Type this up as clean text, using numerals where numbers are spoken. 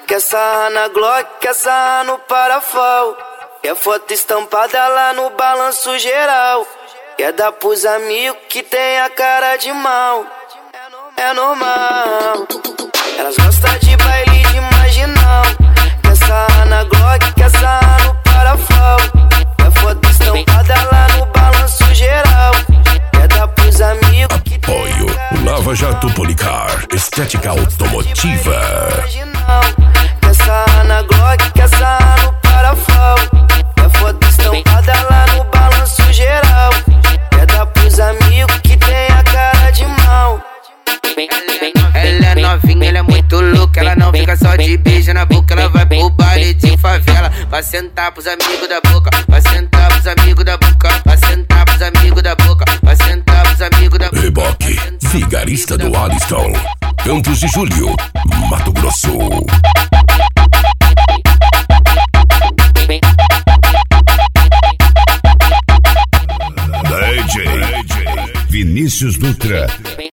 Quer sarrar na Glock, quer sarrar no parafal. Quer foto estampada lá no balanço geral. Quer dar pros amigos que tem a cara de mal. É normal. Elas gostam de baile de marginal. Quer sarrar na Glock, quer sarrar no parafal. Quer foto estampada lá no balanço geral. Quer dar pros amigos que tem Apoio Lava Jato Policar, estética automotiva. Quer sarrar na Glock, quer sarrar no parafal. Quer foto estampada lá no balanço geral. Quer dar pros amigos que tem a cara de mal. Ela é novinha, ela é muito louca. Ela não fica só de beijo na boca. Ela vai pro baile de favela. Vai sentar pros amigos da boca. Vai sentar pros amigos da boca. Vai sentar pros amigos da boca. Vai sentar pros amigos da boca. Reboque, vigarista do Aliston, Campos de Julho, Mato Grosso. DJ Vinícius Dutra